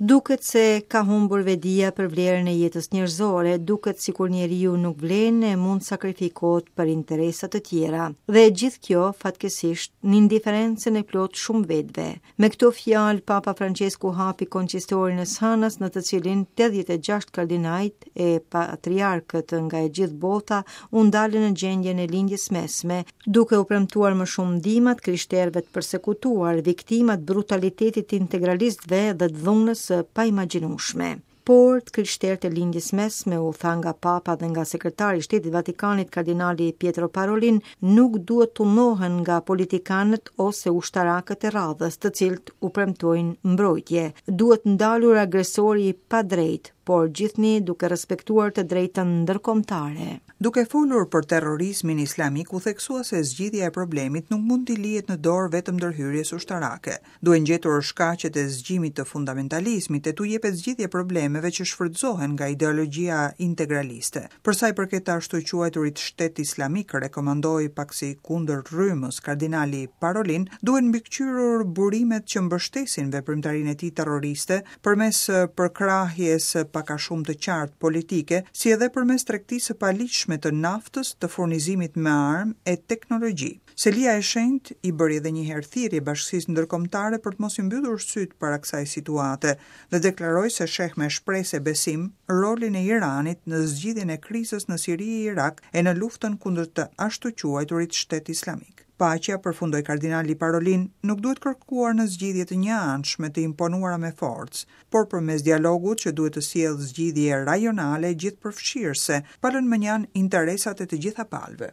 Duket se ka humbur vedia për vlerën e jetës njerëzore, duket sikur njeriu nuk vlen e mund sakrifikohet për interesa të tjera. Dhe gjithë kjo fatkesisht në indiferencën e plot shumë vetëve. Me këto fjalë Papa Francesku hapi konsistorin e Sanës, në të cilin 86 kardinajt e patriarkët nga e gjithë bota u ndalën në gjendjen e lindjes mesme, duke u premtuar më shumë ndihmat krishterëve të përsekutuar, viktimat brutalitetit integralistëve dhe të dhunës pa imagjinueshme. Por të krishterët e lindjes mesme, u tha nga Papa dhe nga sekretari i Shtetit Vatikanit kardinali Pietro Parolin, nuk duhet të ndohen nga politikanët ose ushtarakët e radhës, të cilët u premtojnë mbrojtje. Duhet ndalur agresori pa drejt, por gjithnjë duke respektuar të drejtën ndërkombëtare. Duke folur për terrorizmin islamik, u theksua se zgjidhja e problemit nuk mund t'i lihet në dorë vetëm ndërhyrjes ushtarake. Duhen gjetur shkaqet e zgjimit të fundamentalizmit e t'u jepet zgjidhje problemeve që shfrytëzohen nga ideologjia integraliste. Për sa i përket ashtu quajturit shtet islamik, rekomandoi paksi kundër rrymës kardinali Parolin, duhen mbikëqyrur burimet që mbështesin veprimtarinë e tij terroriste përmes përkrahjes pak a shumë të qartë politike, si edhe përmes tregtisë së paligjshme të naftës, të furnizimit me armë e teknologji. Selia e Shenjtë i bëri edhe një herë thirrje bashkësisë ndërkombëtare për të mos i mbyllur syt para kësaj situate dhe deklaroi se sheh me shpresë e besim rolin e Iranit në zgjidhjen e krizës në Siri e Irak e në luftën kundër të ashtu quajturit shtet islamik. Paqja, përfundoi kardinali Parolin, nuk duhet kërkuar në zgjidhje të njëanshme të imponuara me forcë, por përmes dialogut që duhet të sjellë zgjidhje rajonale gjithëpërfshirëse, pa lënë mënjan interesat e të gjitha palëve.